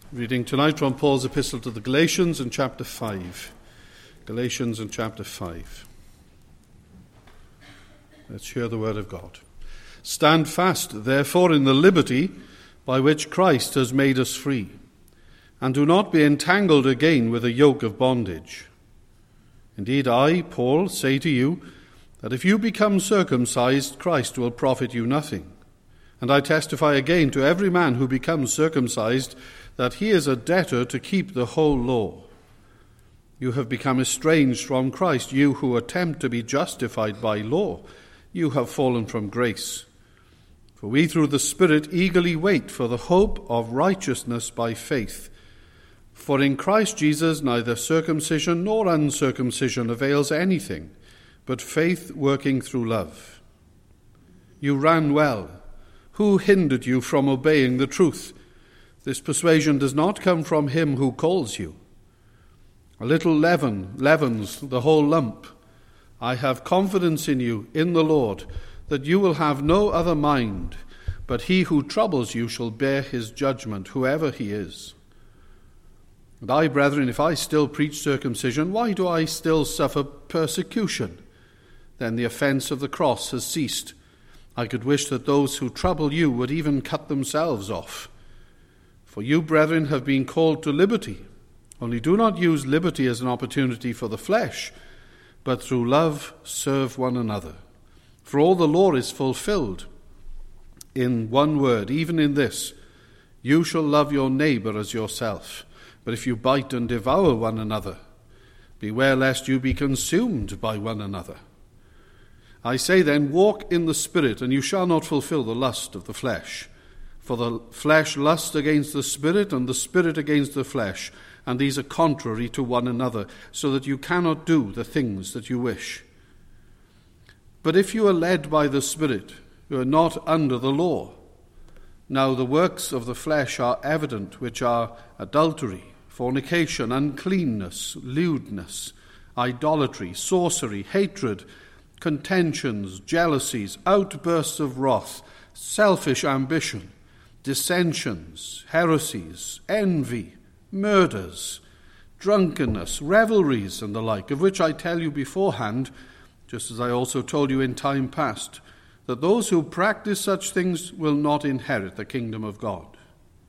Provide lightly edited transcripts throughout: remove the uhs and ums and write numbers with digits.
Reading tonight from Paul's epistle to the Galatians in chapter 5. Galatians in chapter 5. Let's hear the word of God. Stand fast, therefore, in the liberty by which Christ has made us free, and do not be entangled again with a yoke of bondage. Indeed, I, Paul, say to you that if you become circumcised, Christ will profit you nothing. And I testify again to every man who becomes circumcised that he is a debtor to keep the whole law. You have become estranged from Christ, you who attempt to be justified by law. You have fallen from grace. For we through the Spirit eagerly wait for the hope of righteousness by faith. For in Christ Jesus neither circumcision nor uncircumcision avails anything, but faith working through love. You ran well. Who hindered you from obeying the truth? This persuasion does not come from him who calls you. A little leaven leavens the whole lump. I have confidence in you, in the Lord, that you will have no other mind, but he who troubles you shall bear his judgment, whoever he is. And I, brethren, if I still preach circumcision, why do I still suffer persecution? Then the offense of the cross has ceased. I could wish that those who trouble you would even cut themselves off. For you, brethren, have been called to liberty. Only do not use liberty as an opportunity for the flesh, but through love serve one another. For all the law is fulfilled in one word, even in this: you shall love your neighbor as yourself. But if you bite and devour one another, beware lest you be consumed by one another. I say then, walk in the Spirit, and you shall not fulfill the lust of the flesh. For the flesh lusts against the Spirit, and the Spirit against the flesh, and these are contrary to one another, so that you cannot do the things that you wish. But if you are led by the Spirit, you are not under the law. Now the works of the flesh are evident, which are adultery, fornication, uncleanness, lewdness, idolatry, sorcery, hatred, contentions, jealousies, outbursts of wrath, selfish ambition, dissensions, heresies, envy, murders, drunkenness, revelries, and the like, of which I tell you beforehand, just as I also told you in time past, that those who practice such things will not inherit the kingdom of God.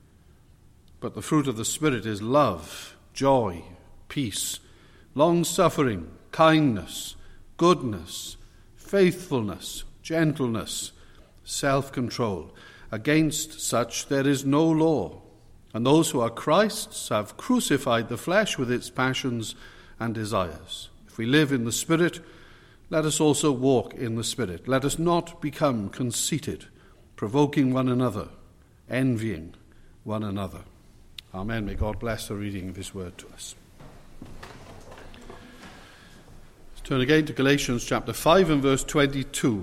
But the fruit of the Spirit is love, joy, peace, long-suffering, kindness, goodness, faithfulness, gentleness, self-control. Against such there is no law. And those who are Christ's have crucified the flesh with its passions and desires. If we live in the Spirit, let us also walk in the Spirit. Let us not become conceited, provoking one another, envying one another. Amen. May God bless the reading of his word to us. Let's turn again to Galatians chapter 5 and verse 22.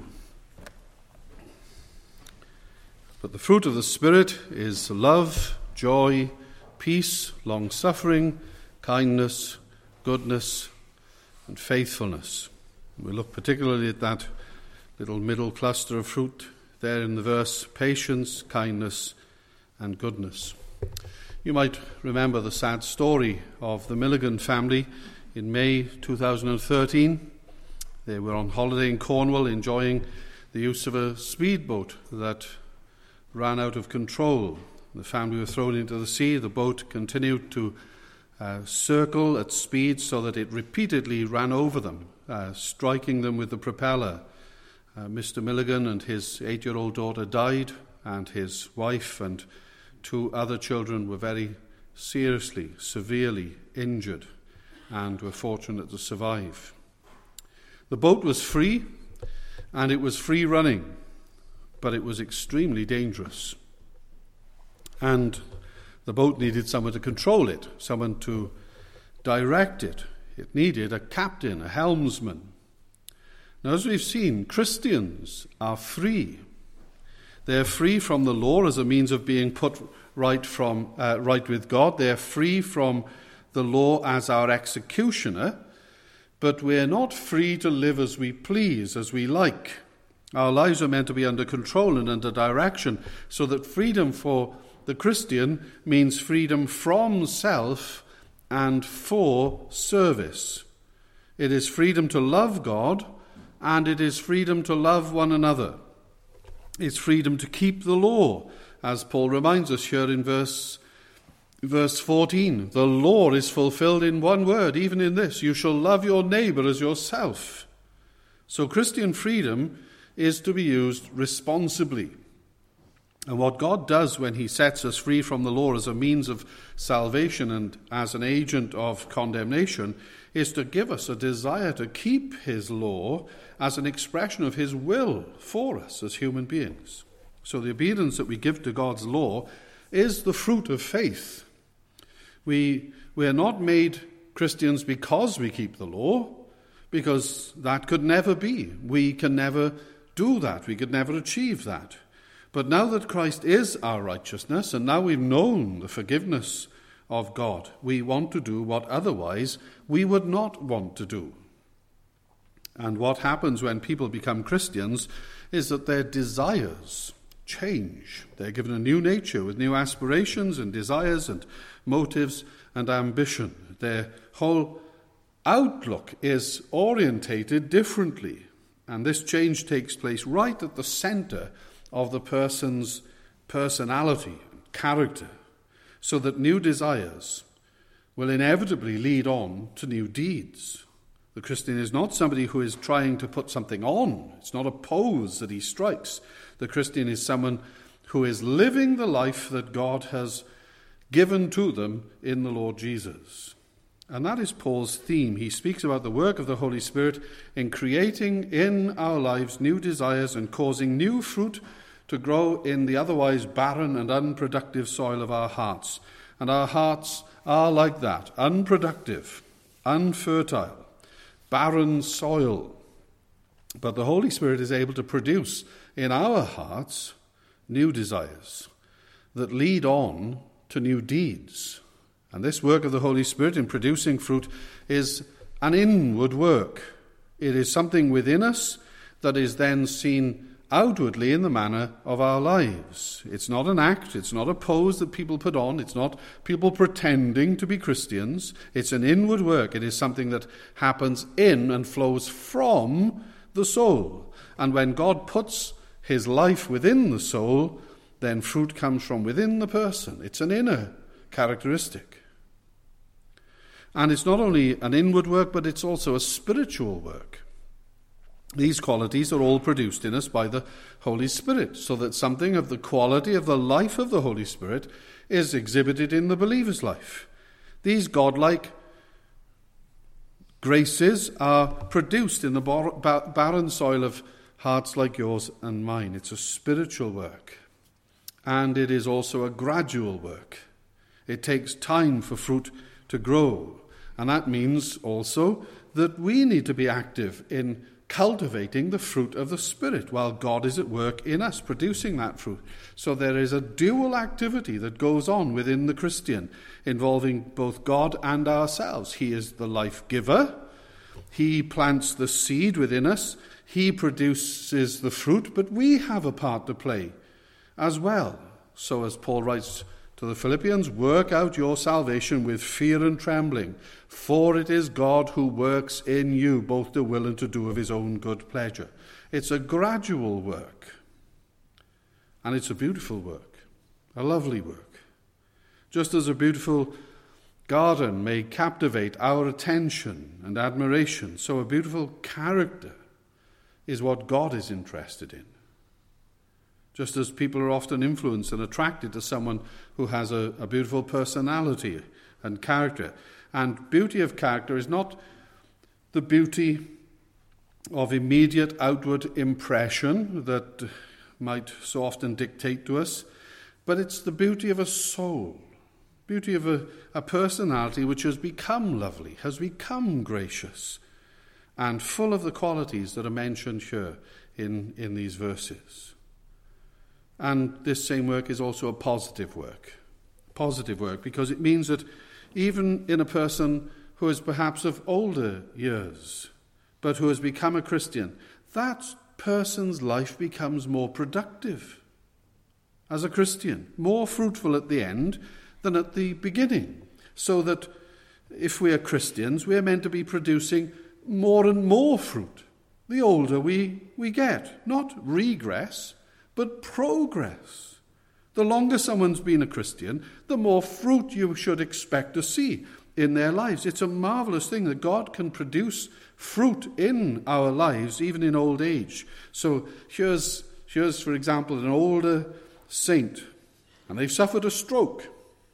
But the fruit of the Spirit is love, joy, peace, long-suffering, kindness, goodness, and faithfulness. We look particularly at that little middle cluster of fruit there in the verse: patience, kindness, and goodness. You might remember the sad story of the Milligan family in May 2013. They were on holiday in Cornwall, enjoying the use of a speedboat that ran out of control. The family were thrown into the sea. The boat continued to circle at speed so that it repeatedly ran over them, striking them with the propeller. Mr. Milligan and his 8-year-old daughter died, and his wife and 2 other children were very seriously, severely injured and were fortunate to survive. The boat was free, and it was free running, but it was extremely dangerous. And the boat needed someone to control it, someone to direct it. It needed a captain, a helmsman. Now, as we've seen, Christians are free. They're free from the law as a means of being put right with God. They're free from the law as our executioner, but we're not free to live as we please, as we like. Our lives are meant to be under control and under direction, so that freedom for the Christian means freedom from self and for service. It is freedom to love God, and it is freedom to love one another. It's freedom to keep the law, as Paul reminds us here in verse 14. The law is fulfilled in one word, even in this: you shall love your neighbor as yourself. So Christian freedom is to be used responsibly. And what God does when he sets us free from the law as a means of salvation and as an agent of condemnation is to give us a desire to keep his law as an expression of his will for us as human beings. So the obedience that we give to God's law is the fruit of faith. We are not made Christians because we keep the law, because that could never be. We can never do that. We could never achieve that. But now that Christ is our righteousness, and now we've known the forgiveness of God, we want to do what otherwise we would not want to do. And what happens when people become Christians is that their desires change. They're given a new nature with new aspirations and desires and motives and ambition. Their whole outlook is orientated differently. And this change takes place right at the center of the person's personality and character, so that new desires will inevitably lead on to new deeds. The Christian is not somebody who is trying to put something on. It's not a pose that he strikes. The Christian is someone who is living the life that God has given to them in the Lord Jesus. And that is Paul's theme. He speaks about the work of the Holy Spirit in creating in our lives new desires and causing new fruit to grow in the otherwise barren and unproductive soil of our hearts. And our hearts are like that, unproductive, unfertile, barren soil. But the Holy Spirit is able to produce in our hearts new desires that lead on to new deeds. And this work of the Holy Spirit in producing fruit is an inward work. It is something within us that is then seen outwardly in the manner of our lives. It's not an act, it's not a pose that people put on, it's not people pretending to be Christians. It's an inward work. It is something that happens in and flows from the soul. And when God puts his life within the soul, then fruit comes from within the person. It's an inner characteristic. And it's not only an inward work, but it's also a spiritual work. These qualities are all produced in us by the Holy Spirit, so that something of the quality of the life of the Holy Spirit is exhibited in the believer's life. These godlike graces are produced in the barren soil of hearts like yours and mine. It's a spiritual work, and it is also a gradual work. It takes time for fruit to grow, and that means also that we need to be active in cultivating the fruit of the Spirit while God is at work in us, producing that fruit. So there is a dual activity that goes on within the Christian, involving both God and ourselves. He is the life giver. He plants the seed within us. He produces the fruit, but we have a part to play as well. So as Paul writes to the Philippians, work out your salvation with fear and trembling, for it is God who works in you both to will and to do of his own good pleasure. It's a gradual work, and it's a beautiful work, a lovely work. Just as a beautiful garden may captivate our attention and admiration, so a beautiful character is what God is interested in. Just as people are often influenced and attracted to someone who has a beautiful personality and character. And beauty of character is not the beauty of immediate outward impression that might so often dictate to us, but it's the beauty of a soul, beauty of a personality which has become lovely, has become gracious, and full of the qualities that are mentioned here in these verses. And this same work is also a positive work because it means that even in a person who is perhaps of older years, but who has become a Christian, that person's life becomes more productive. as a Christian, more fruitful at the end than at the beginning, so that if we are Christians, we are meant to be producing more and more fruit the older we get. Not regress, but progress. The longer someone's been a Christian, the more fruit you should expect to see in their lives. It's a marvelous thing that God can produce fruit in our lives, even in old age. So here's for example, an older saint, and they've suffered a stroke,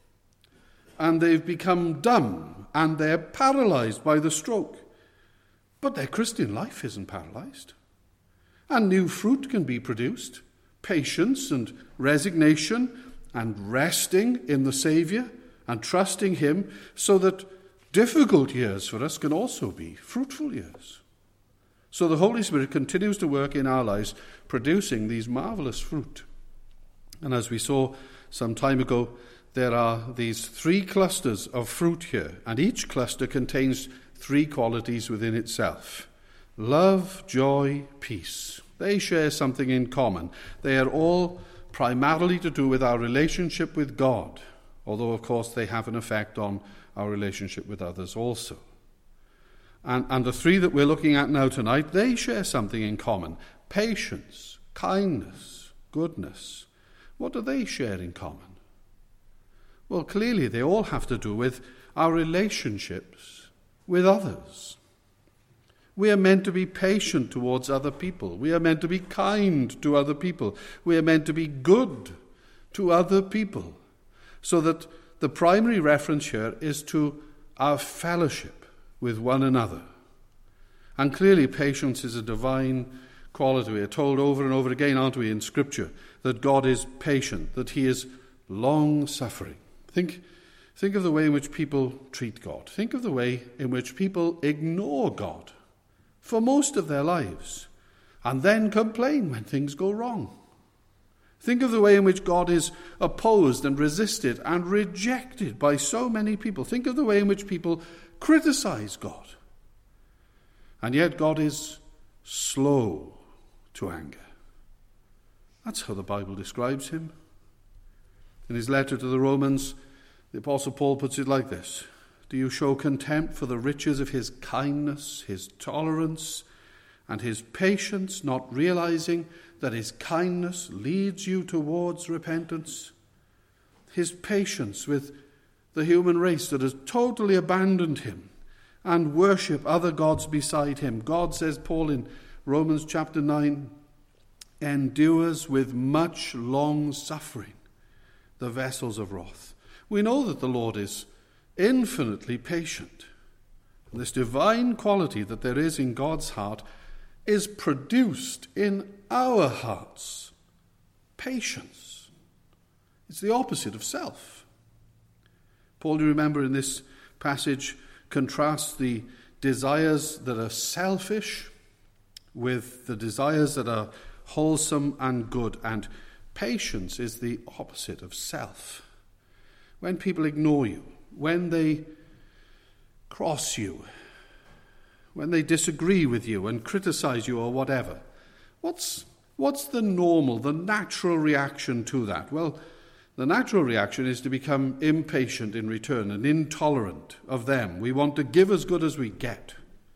and they've become dumb, and they're paralyzed by the stroke. But their Christian life isn't paralyzed. And new fruit can be produced. Patience and resignation and resting in the Saviour and trusting him, so that difficult years for us can also be fruitful years. So the Holy Spirit continues to work in our lives, producing these marvelous fruit. And as we saw some time ago, there are these 3 clusters of fruit here, and each cluster contains 3 qualities within itself. Love, joy, peace. They share something in common. They are all primarily to do with our relationship with God, although, of course, they have an effect on our relationship with others also. And the 3 that we're looking at now tonight, they share something in common. Patience, kindness, goodness. What do they share in common? Well, clearly they all have to do with our relationships with others. We are meant to be patient towards other people. We are meant to be kind to other people. We are meant to be good to other people. So that the primary reference here is to our fellowship with one another. And clearly patience is a divine quality. We are told over and over again, aren't we, in Scripture, that God is patient, that he is long-suffering. Think of the way in which people treat God. Think of the way in which people ignore God for most of their lives and then complain when things go wrong. Think of the way in which God is opposed and resisted and rejected by so many people. Think of the way in which people criticize God. And yet God is slow to anger. That's how the Bible describes him. In his letter to the Romans, the Apostle Paul puts it like this: do you show contempt for the riches of his kindness, his tolerance, and his patience, not realizing that his kindness leads you towards repentance? His patience with the human race that has totally abandoned him and worship other gods beside him. God, says Paul in Romans chapter 9, endures with much long suffering the vessels of wrath. We know that the Lord is infinitely patient. And this divine quality that there is in God's heart is produced in our hearts. Patience. It's the opposite of self. Paul, you remember in this passage, contrasts the desires that are selfish with the desires that are wholesome and good. And patience is the opposite of self. When people ignore you, when they cross you, when they disagree with you and criticize you or whatever, what's the normal, the natural reaction to that? Well, the natural reaction is to become impatient in return and intolerant of them. We want to give as good as we get.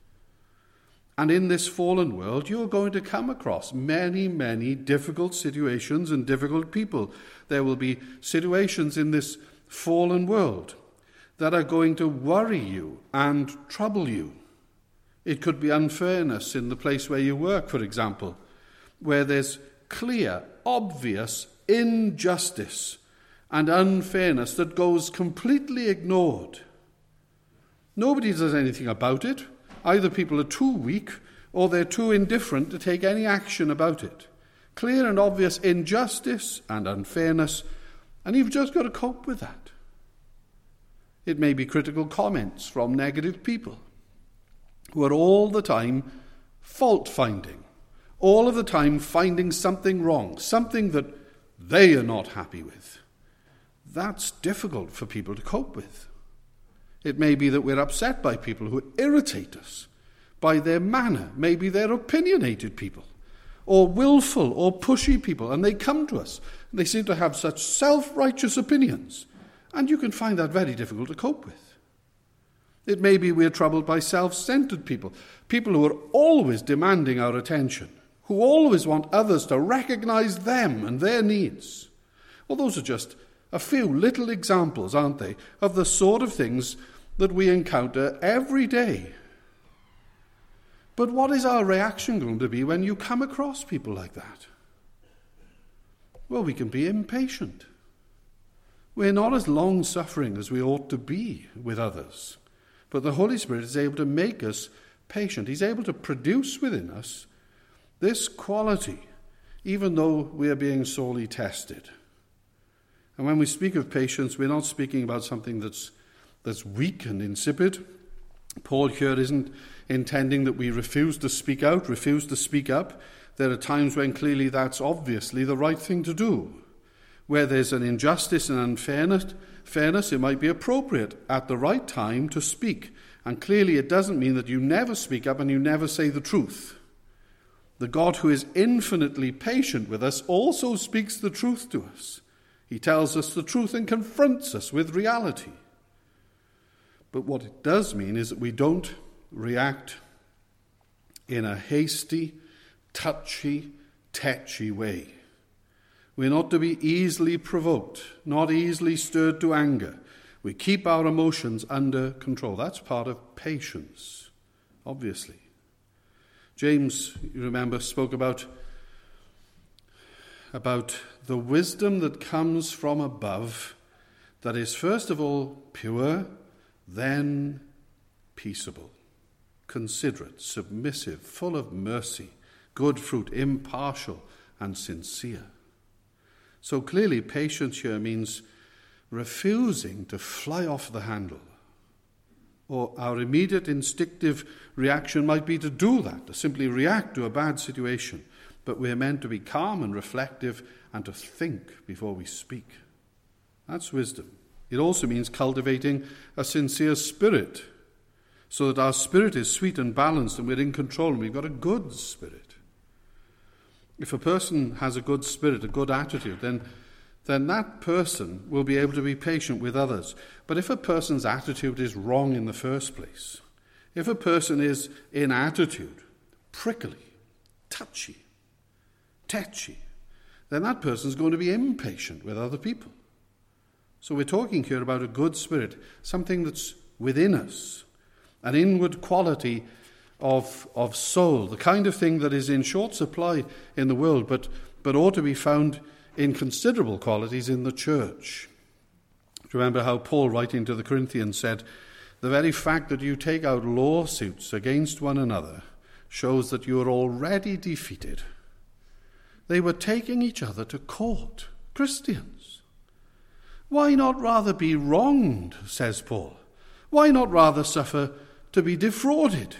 And in this fallen world, you're going to come across many, many difficult situations and difficult people. There will be situations in this fallen world that are going to worry you and trouble you. It could be unfairness in the place where you work, for example, where there's clear, obvious injustice and unfairness that goes completely ignored. Nobody does anything about it. Either people are too weak or they're too indifferent to take any action about it. Clear and obvious injustice and unfairness, and you've just got to cope with that. It may be critical comments from negative people who are all the time fault-finding, all of the time finding something wrong, something that they are not happy with. That's difficult for people to cope with. It may be that we're upset by people who irritate us by their manner. Maybe they're opinionated people or willful or pushy people, and they come to us. They seem to have such self-righteous opinions, and you can find that very difficult to cope with. It may be we're troubled by self-centered people who are always demanding our attention, who always want others to recognize them and their needs. Well, those are just a few little examples, aren't they, of the sort of things that we encounter every day. But what is our reaction going to be when you come across people like that? Well, we can be impatient. We're not as long-suffering as we ought to be with others. But the Holy Spirit is able to make us patient. He's able to produce within us this quality, even though we are being sorely tested. And when we speak of patience, we're not speaking about something that's weak and insipid. Paul here isn't intending that we refuse to speak out, refuse to speak up. There are times when clearly that's obviously the right thing to do. Where there's an injustice and unfairness, it might be appropriate at the right time to speak. And clearly it doesn't mean that you never speak up and you never say the truth. The God who is infinitely patient with us also speaks the truth to us. He tells us the truth and confronts us with reality. But what it does mean is that we don't react in a hasty, touchy, tetchy way. We're not to be easily provoked, not easily stirred to anger. We keep our emotions under control. That's part of patience, obviously. James, you remember, spoke about the wisdom that comes from above, that is first of all pure, then peaceable, considerate, submissive, full of mercy, good fruit, impartial and sincere. So clearly patience here means refusing to fly off the handle. Or our immediate instinctive reaction might be to do that, to simply react to a bad situation. But we're meant to be calm and reflective and to think before we speak. That's wisdom. It also means cultivating a sincere spirit, so that our spirit is sweet and balanced and we're in control and we've got a good spirit. If a person has a good spirit, a good attitude, then that person will be able to be patient with others. But if a person's attitude is wrong in the first place, if a person is in attitude prickly, touchy, tetchy, then that person's going to be impatient with other people. So we're talking here about a good spirit, something that's within us, an inward quality of soul, the kind of thing that is in short supply in the world, but ought to be found in considerable qualities in the church. Remember how Paul, writing to the Corinthians, said, the very fact that you take out lawsuits against one another shows that you are already defeated. They were taking each other to court, Christians. Why not rather be wronged, says Paul? Why not rather suffer to be defrauded?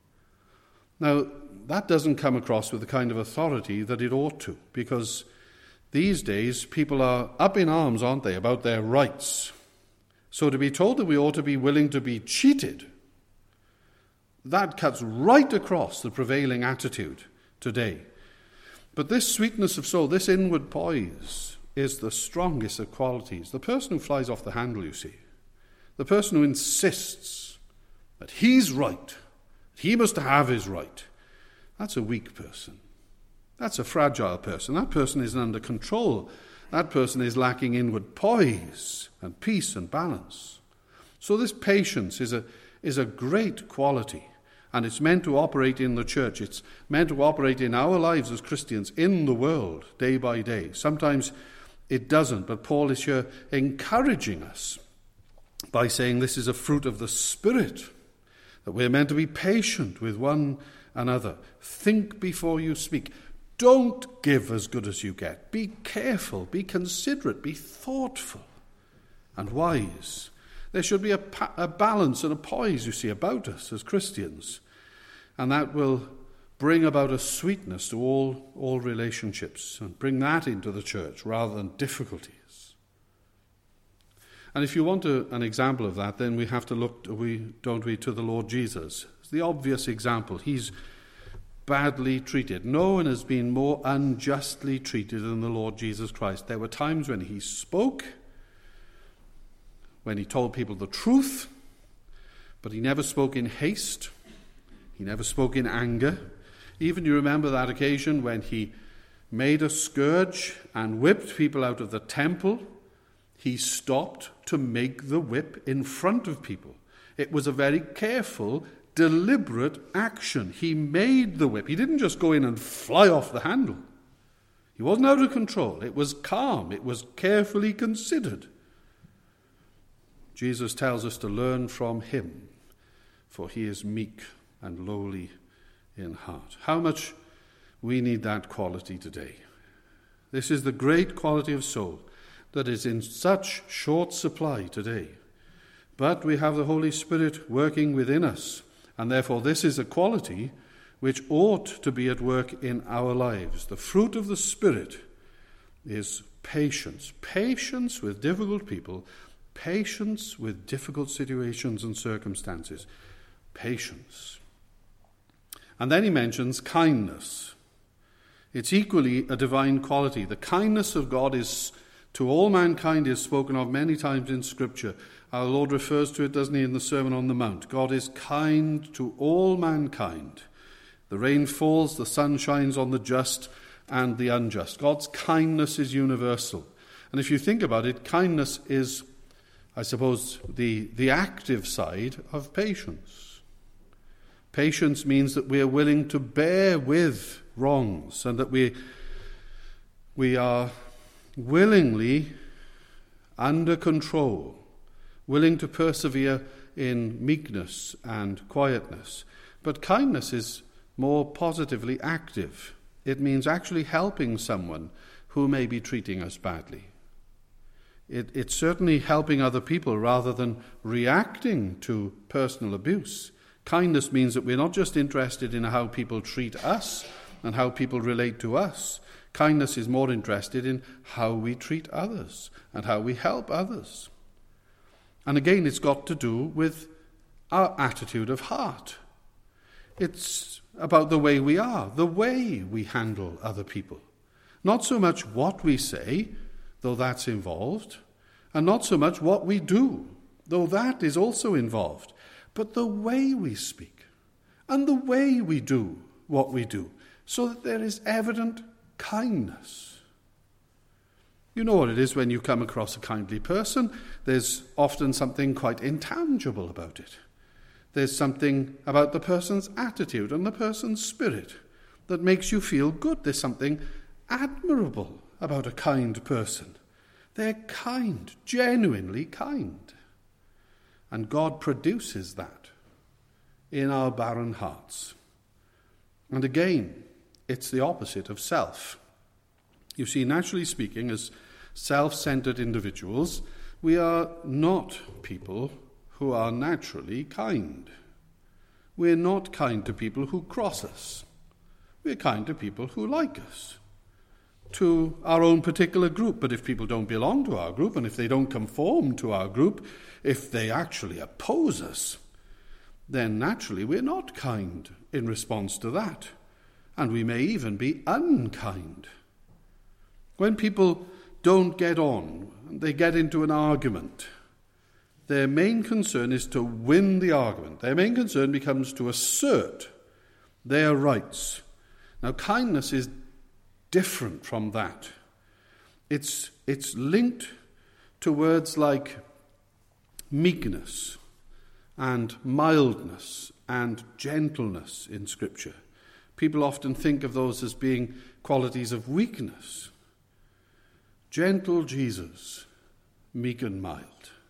Now, that doesn't come across with the kind of authority that it ought to, because these days people are up in arms, aren't they, about their rights. So to be told that we ought to be willing to be cheated, that cuts right across the prevailing attitude today. But this sweetness of soul, this inward poise, is the strongest of qualities. The person who flies off the handle, you see, the person who insists that he's right, he must have his right, that's a weak person. That's a fragile person. That person isn't under control. That person is lacking inward poise and peace and balance. So this patience is a great quality, and it's meant to operate in the church. It's meant to operate in our lives as Christians, in the world, day by day. Sometimes it doesn't, but Paul is here encouraging us by saying this is a fruit of the Spirit, that we're meant to be patient with one another. Think before you speak. Don't give as good as you get. Be careful, be considerate, be thoughtful and wise. There should be a balance and a poise, you see, about us as Christians. And that will bring about a sweetness to all relationships and bring that into the church rather than difficulties. And if you want an example of that, then we have to look, don't we, to the Lord Jesus. It's the obvious example. He's badly treated. No one has been more unjustly treated than the Lord Jesus Christ. There were times when he spoke, when he told people the truth, but he never spoke in haste. He never spoke in anger. Even you remember that occasion when he made a scourge and whipped people out of the temple. He stopped to make the whip in front of people. It was a very careful, deliberate action. He made the whip. He didn't just go in and fly off the handle. He wasn't out of control. It was calm. It was carefully considered. Jesus tells us to learn from him, for he is meek and lowly in heart. How much we need that quality today. This is the great quality of soul that is in such short supply today. But we have the Holy Spirit working within us, and therefore this is a quality which ought to be at work in our lives. The fruit of the Spirit is patience. Patience with difficult people, patience with difficult situations and circumstances. Patience. And then he mentions kindness. It's equally a divine quality. The kindness of God is to all mankind is spoken of many times in Scripture. Our Lord refers to it, doesn't he, in the Sermon on the Mount. God is kind to all mankind. The rain falls, the sun shines on the just and the unjust. God's kindness is universal. And if you think about it, kindness is, I suppose, the active side of patience. Patience means that we are willing to bear with wrongs and that we are willingly under control, willing to persevere in meekness and quietness. But kindness is more positively active. It means actually helping someone who may be treating us badly. It's certainly helping other people rather than reacting to personal abuse. Kindness means that we're not just interested in how people treat us and how people relate to us. Kindness is more interested in how we treat others and how we help others. And again, it's got to do with our attitude of heart. It's about the way we are, the way we handle other people. Not so much what we say, though that's involved, and not so much what we do, though that is also involved, but the way we speak and the way we do what we do, so that there is evident kindness. You know what it is when you come across a kindly person. There's often something quite intangible about it. There's something about the person's attitude and the person's spirit that makes you feel good. There's something admirable about a kind person. They're kind, genuinely kind. And God produces that in our barren hearts. And again, it's the opposite of self. You see, naturally speaking, as self-centered individuals, we are not people who are naturally kind. We're not kind to people who cross us. We're kind to people who like us, to our own particular group. But if people don't belong to our group, and if they don't conform to our group, if they actually oppose us, then naturally we're not kind in response to that. And we may even be unkind. When people don't get on, they get into an argument, their main concern is to win the argument. Their main concern becomes to assert their rights. Now, kindness is different from that. It's linked to words like meekness and mildness and gentleness in Scripture. People often think of those as being qualities of weakness. Gentle Jesus, meek and mild.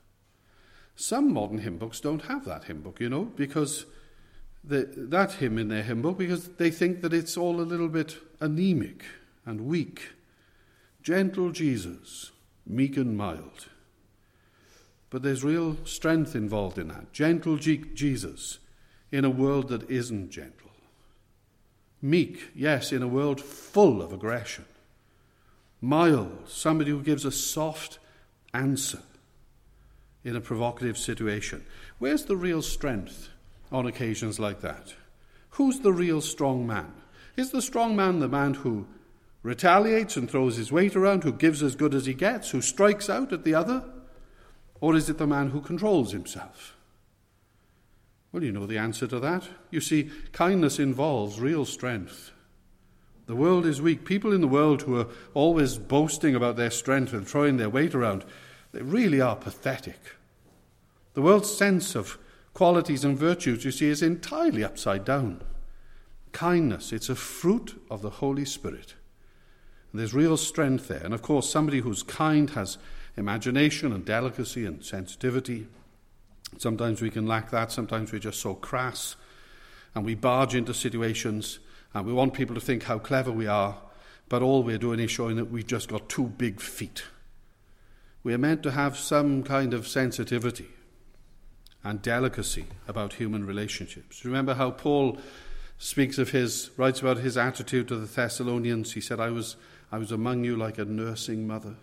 Some modern hymn books don't have that hymn book, because that hymn in their hymn book, because they think that it's all a little bit anemic and weak. Gentle Jesus, meek and mild. But there's real strength involved in that. Gentle Jesus in a world that isn't gentle. Meek, yes, in a world full of aggression. Mild, somebody who gives a soft answer in a provocative situation. Where's the real strength on occasions like that? Who's the real strong man? Is the strong man the man who retaliates and throws his weight around, who gives as good as he gets, who strikes out at the other? Or is it the man who controls himself? Well, you know the answer to that. You see, kindness involves real strength. The world is weak. People in the world who are always boasting about their strength and throwing their weight around, they really are pathetic. The world's sense of qualities and virtues, you see, is entirely upside down. Kindness, it's a fruit of the Holy Spirit. And there's real strength there. And of course, somebody who's kind has imagination and delicacy and sensitivity. Sometimes we can lack that. Sometimes we're just so crass and we barge into situations and we want people to think how clever we are, but all we're doing is showing that we've just got 2 big feet. We're meant to have some kind of sensitivity and delicacy about human relationships. Remember how Paul writes about his attitude to the Thessalonians. He said, I was among you like a nursing mother.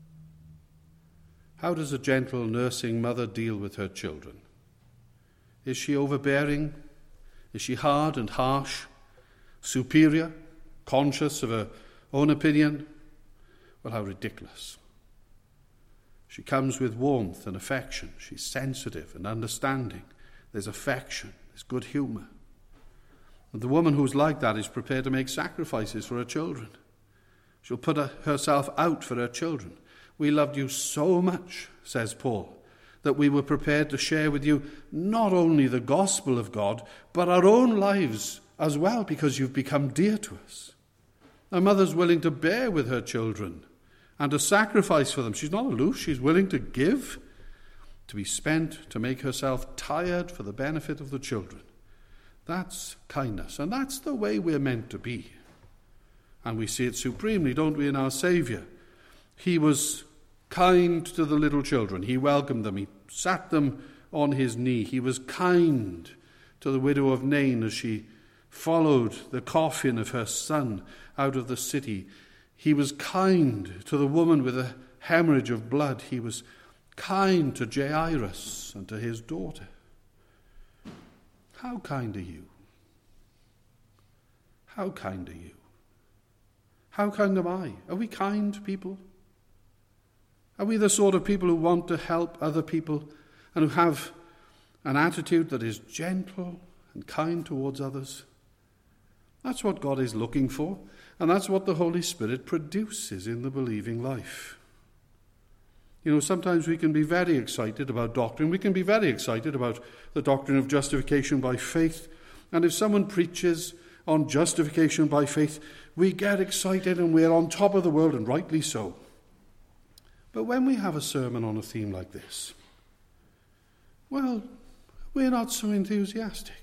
How does a gentle nursing mother deal with her children? Is she overbearing? Is she hard and harsh? Superior? Conscious of her own opinion? Well, how ridiculous. She comes with warmth and affection. She's sensitive and understanding. There's affection. There's good humour. And the woman who's like that is prepared to make sacrifices for her children. She'll put herself out for her children. We loved you so much, says Paul, that we were prepared to share with you not only the gospel of God, but our own lives as well, because you've become dear to us. A mother's willing to bear with her children and to sacrifice for them. She's not aloof. She's willing to give, to be spent, to make herself tired for the benefit of the children. That's kindness, and that's the way we're meant to be. And we see it supremely, don't we, in our Saviour. He was kind to the little children. He welcomed them. He sat them on his knee. He was kind to the widow of Nain as she followed the coffin of her son out of the city. He was kind to the woman with a hemorrhage of blood. He was kind to Jairus and to his daughter. How kind are you? How kind are you? How kind am I? Are we kind people? Are we the sort of people who want to help other people and who have an attitude that is gentle and kind towards others? That's what God is looking for, and that's what the Holy Spirit produces in the believing life. You know, sometimes we can be very excited about doctrine. We can be very excited about the doctrine of justification by faith. And if someone preaches on justification by faith, we get excited and we're on top of the world, and rightly so. But when we have a sermon on a theme like this, well, we're not so enthusiastic.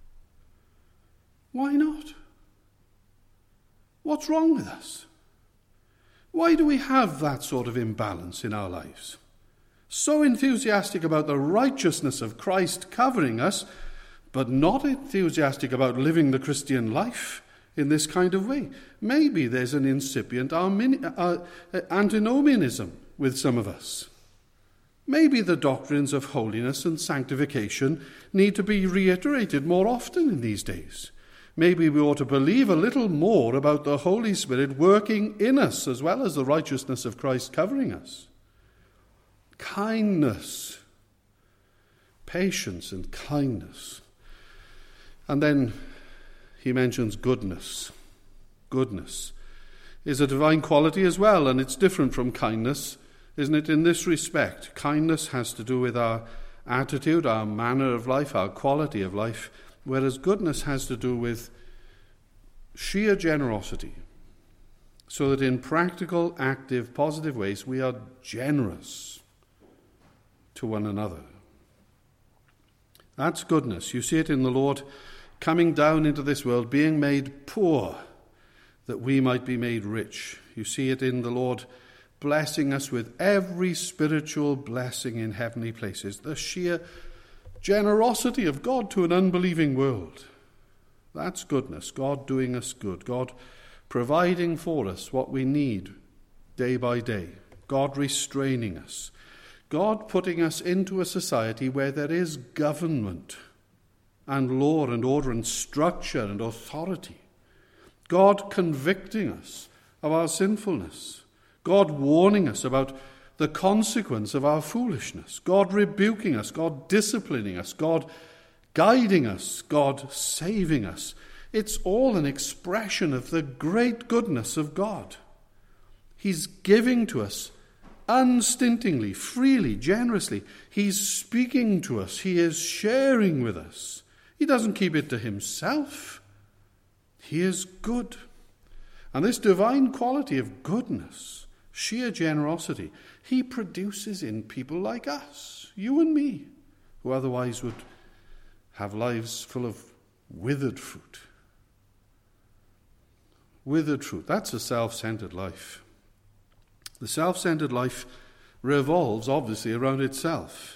Why not? What's wrong with us? Why do we have that sort of imbalance in our lives? So enthusiastic about the righteousness of Christ covering us, but not enthusiastic about living the Christian life in this kind of way. Maybe there's an incipient antinomianism with some of us. Maybe the doctrines of holiness and sanctification need to be reiterated more often in these days. Maybe we ought to believe a little more about the Holy Spirit working in us as well as the righteousness of Christ covering us. Kindness, patience and kindness. And then he mentions goodness. Goodness is a divine quality as well, and it's different from kindness, isn't it, in this respect? Kindness has to do with our attitude, our manner of life, our quality of life, whereas goodness has to do with sheer generosity, so that in practical, active, positive ways we are generous to one another. That's goodness. You see it in the Lord coming down into this world, being made poor, that we might be made rich. You see it in the Lord blessing us with every spiritual blessing in heavenly places. The sheer generosity of God to an unbelieving world. That's goodness. God doing us good. God providing for us what we need day by day. God restraining us. God putting us into a society where there is government and law and order and structure and authority. God convicting us of our sinfulness, God warning us about the consequence of our foolishness, God rebuking us, God disciplining us, God guiding us, God saving us. It's all an expression of the great goodness of God. He's giving to us unstintingly, freely, generously. He's speaking to us. He is sharing with us. He doesn't keep it to himself. He is good. And this divine quality of goodness, sheer generosity, he produces in people like us, you and me, who otherwise would have lives full of withered fruit. Withered fruit, that's a self-centered life. The self-centered life revolves, obviously, around itself.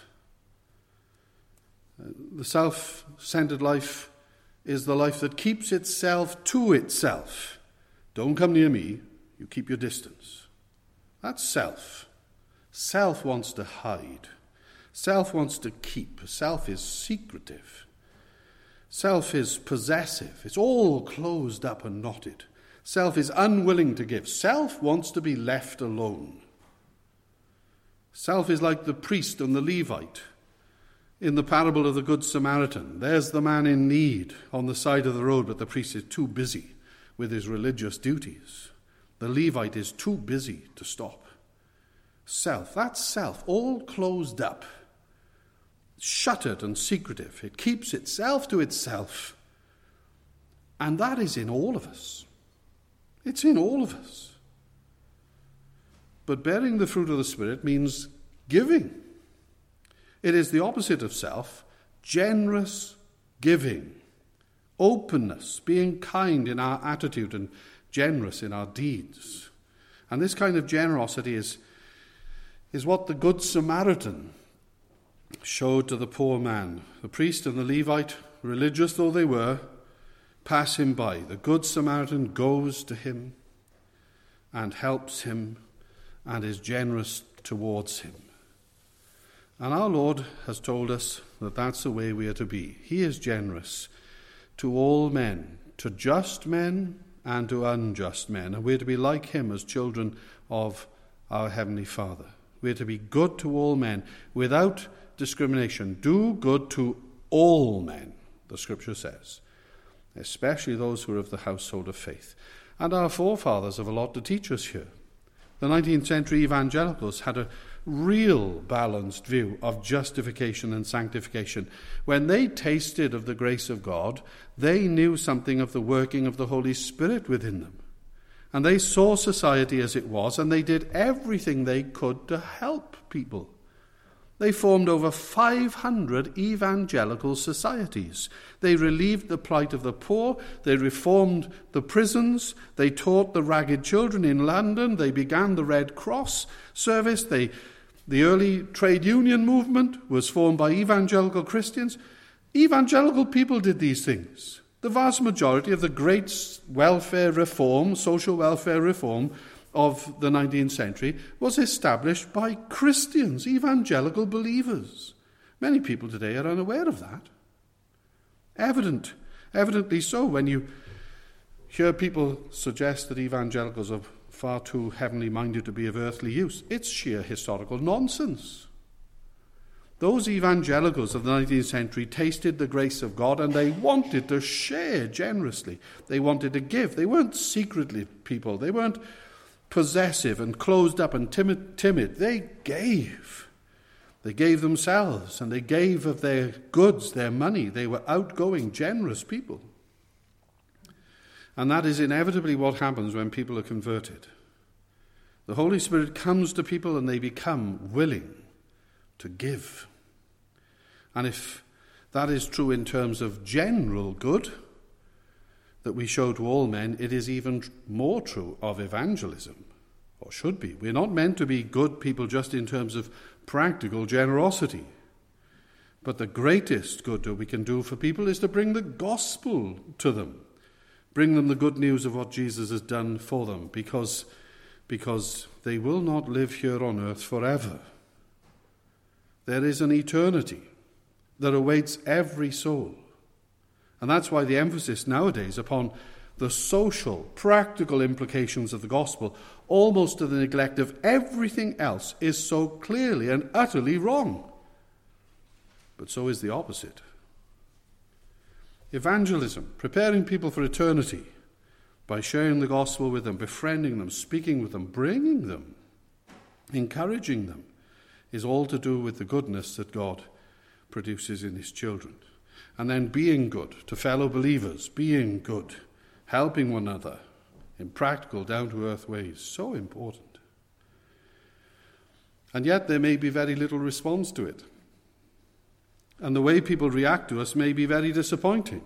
The self-centered life is the life that keeps itself to itself. Don't come near me, you keep your distance. That's self. Self wants to hide. Self wants to keep. Self is secretive. Self is possessive. It's all closed up and knotted. Self is unwilling to give. Self wants to be left alone. Self is like the priest and the Levite in the parable of the Good Samaritan. There's the man in need on the side of the road, but the priest is too busy with his religious duties. The Levite is too busy to stop. Self, that's self, all closed up, shuttered and secretive. It keeps itself to itself. And that is in all of us. It's in all of us. But bearing the fruit of the Spirit means giving. It is the opposite of self, generous giving, openness, being kind in our attitude and generous in our deeds. And this kind of generosity is what the Good Samaritan showed to the poor man. The priest and the Levite, religious though they were, pass him by. The Good Samaritan goes to him and helps him and is generous towards him. And our Lord has told us that that's the way we are to be. He is generous to all men, to just men and to unjust men. And we're to be like him as children of our Heavenly Father. We're to be good to all men without discrimination. Do good to all men, the Scripture says, especially those who are of the household of faith. And our forefathers have a lot to teach us here. The 19th century evangelicals had a real balanced view of justification and sanctification. When they tasted of the grace of God, they knew something of the working of the Holy Spirit within them. And they saw society as it was, and they did everything they could to help people. They formed over 500 evangelical societies. They relieved the plight of the poor. They reformed the prisons. They taught the ragged children in London. They began the Red Cross service. The early trade union movement was formed by evangelical Christians. Evangelical people did these things. The vast majority of the great welfare reform, social welfare reform of the 19th century was established by Christians, evangelical believers. Many people today are unaware of that. Evidently so, when you hear people suggest that evangelicals are far too heavenly minded to be of earthly use. It's sheer historical nonsense. Those evangelicals of the 19th century tasted the grace of God, and they wanted to share generously. They wanted to give. They weren't secretly people. They weren't possessive and closed up and timid. They gave. They gave themselves, and they gave of their goods, their money. They were outgoing, generous people. And that is inevitably what happens when people are converted. The Holy Spirit comes to people and they become willing to give. And if that is true in terms of general good that we show to all men, it is even more true of evangelism, or should be. We're not meant to be good people just in terms of practical generosity. But the greatest good that we can do for people is to bring the gospel to them. Bring them the good news of what Jesus has done for them, because they will not live here on earth forever. There is an eternity that awaits every soul. And that's why the emphasis nowadays upon the social, practical implications of the gospel, almost to the neglect of everything else, is so clearly and utterly wrong. But so is the opposite. Evangelism, preparing people for eternity by sharing the gospel with them, befriending them, speaking with them, bringing them, encouraging them, is all to do with the goodness that God produces in his children. And then being good to fellow believers, being good, helping one another in practical, down-to-earth ways, so important. And yet there may be very little response to it. And the way people react to us may be very disappointing.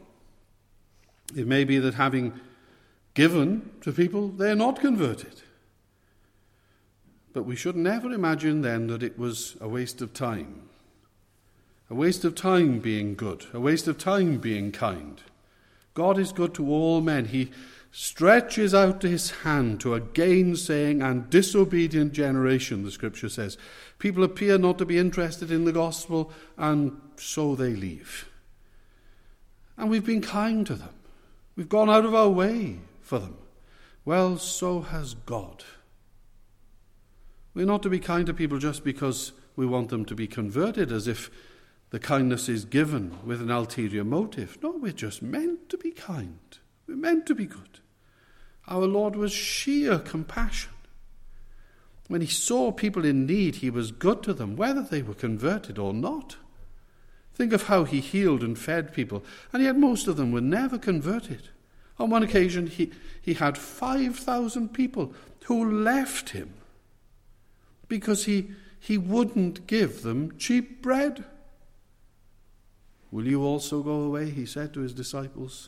It may be that having given to people, they're not converted. But we should never imagine then that it was a waste of time. A waste of time being good, a waste of time being kind. God is good to all men. He stretches out his hand to a gainsaying and disobedient generation, the scripture says. People appear not to be interested in the gospel, and so they leave. And we've been kind to them. We've gone out of our way for them. Well, so has God. We're not to be kind to people just because we want them to be converted, as if the kindness is given with an ulterior motive. No, we're just meant to be kind. We're meant to be good. Our Lord was sheer compassion. When he saw people in need, he was good to them, whether they were converted or not. Think of how he healed and fed people, and yet most of them were never converted. On one occasion, he had 5,000 people who left him because he wouldn't give them cheap bread. Will you also go away, he said to his disciples.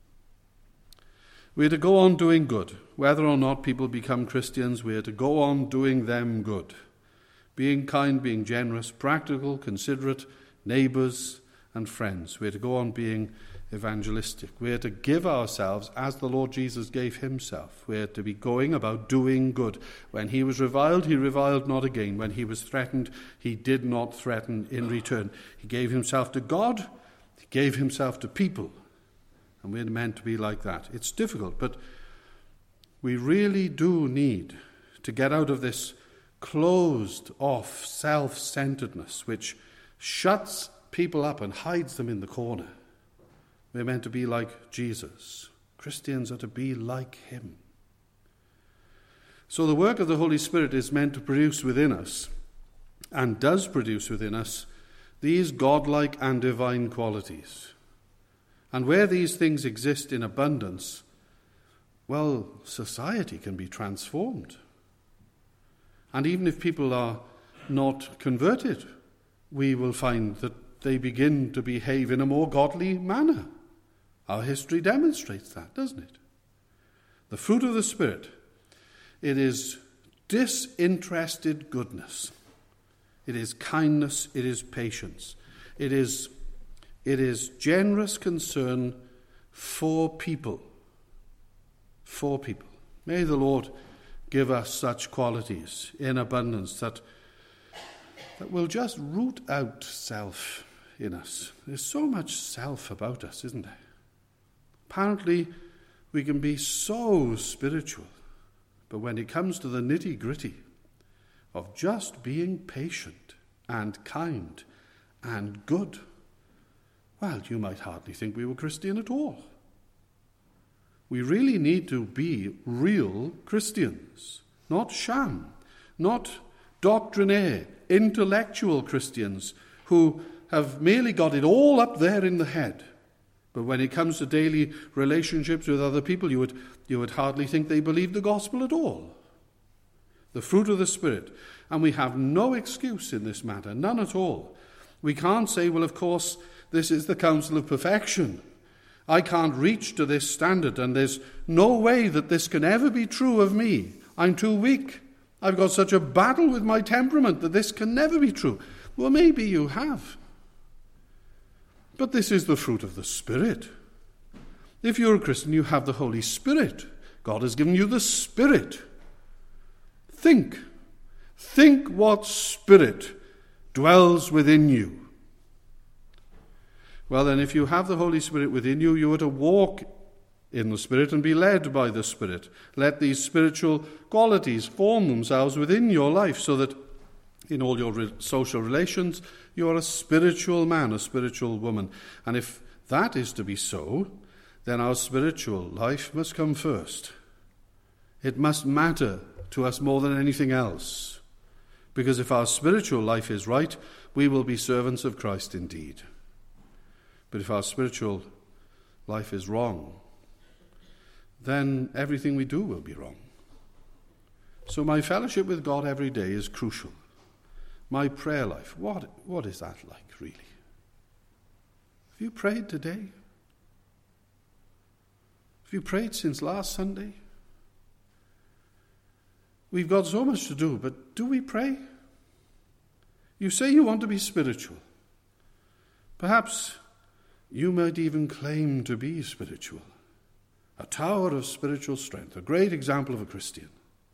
We're to go on doing good. Whether or not people become Christians, we're to go on doing them good. Being kind, being generous, practical, considerate, neighbours and friends. We're to go on being evangelistic. We're to give ourselves as the Lord Jesus gave himself. We're to be going about doing good. When he was reviled, he reviled not again. When he was threatened, he did not threaten in return. He gave himself to God. He gave himself to people. And we're meant to be like that. It's difficult, but we really do need to get out of this closed-off self-centeredness which shuts people up and hides them in the corner. We're meant to be like Jesus. Christians are to be like him. So the work of the Holy Spirit is meant to produce within us, and does produce within us, these godlike and divine qualities. And where these things exist in abundance, well, society can be transformed. And even if people are not converted, we will find that they begin to behave in a more godly manner. Our history demonstrates that, doesn't it? The fruit of the Spirit, it is disinterested goodness. It is kindness, it is patience. It is generous concern for people. For people. May the Lord give us such qualities in abundance that will just root out self in us. There's so much self about us, isn't there? Apparently, we can be so spiritual, but when it comes to the nitty-gritty of just being patient and kind and good, well, you might hardly think we were Christian at all. We really need to be real Christians, not sham, not doctrinaire, intellectual Christians who have merely got it all up there in the head. But when it comes to daily relationships with other people, you would hardly think they believe the gospel at all. The fruit of the Spirit. And we have no excuse in this matter, none at all. We can't say, well, of course, this is the counsel of perfection. I can't reach to this standard, and there's no way that this can ever be true of me. I'm too weak. I've got such a battle with my temperament that this can never be true. Well, maybe you have. But this is the fruit of the Spirit. If you're a Christian, you have the Holy Spirit. God has given you the Spirit. Think what Spirit dwells within you. Well, then, if you have the Holy Spirit within you, you are to walk in the Spirit and be led by the Spirit. Let these spiritual qualities form themselves within your life so that in all your social relations you are a spiritual man, a spiritual woman. And if that is to be so, then our spiritual life must come first. It must matter to us more than anything else. Because if our spiritual life is right, we will be servants of Christ indeed. But if our spiritual life is wrong, then everything we do will be wrong. So my fellowship with God every day is crucial. My prayer life, what is that like, really? Have you prayed today? Have you prayed since last Sunday? We've got so much to do, but do we pray? You say you want to be spiritual. Perhaps you might even claim to be spiritual. A tower of spiritual strength, a great example of a Christian.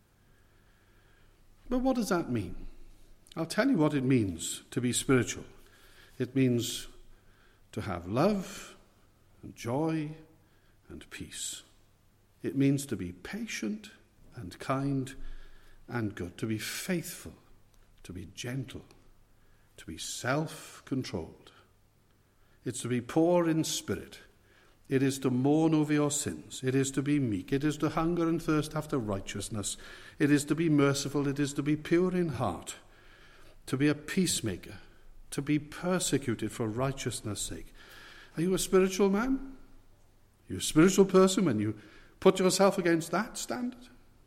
But what does that mean? I'll tell you what it means to be spiritual. It means to have love and joy and peace. It means to be patient and kind and good, to be faithful, to be gentle, to be self-controlled. It's to be poor in spirit. It is to mourn over your sins. It is to be meek. It is to hunger and thirst after righteousness. It is to be merciful. It is to be pure in heart, to be a peacemaker, to be persecuted for righteousness' sake. Are you a spiritual man? Are you a spiritual person when you put yourself against that standard?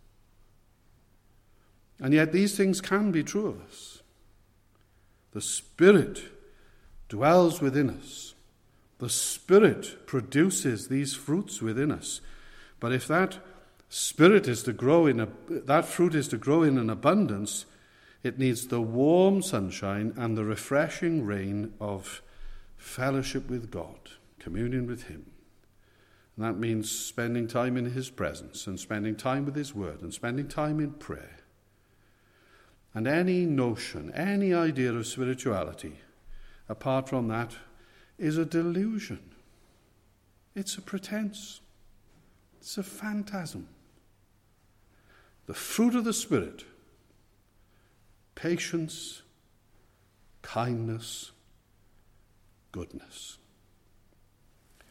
And yet these things can be true of us. The Spirit dwells within us. The Spirit produces these fruits within us. But if that Spirit is to grow that fruit is to grow in an abundance, it needs the warm sunshine and the refreshing rain of fellowship with God, communion with Him. And that means spending time in His presence and spending time with His Word and spending time in prayer. And any notion, any idea of spirituality, apart from that, is a delusion. It's a pretense. It's a phantasm. The fruit of the Spirit: patience, kindness, goodness.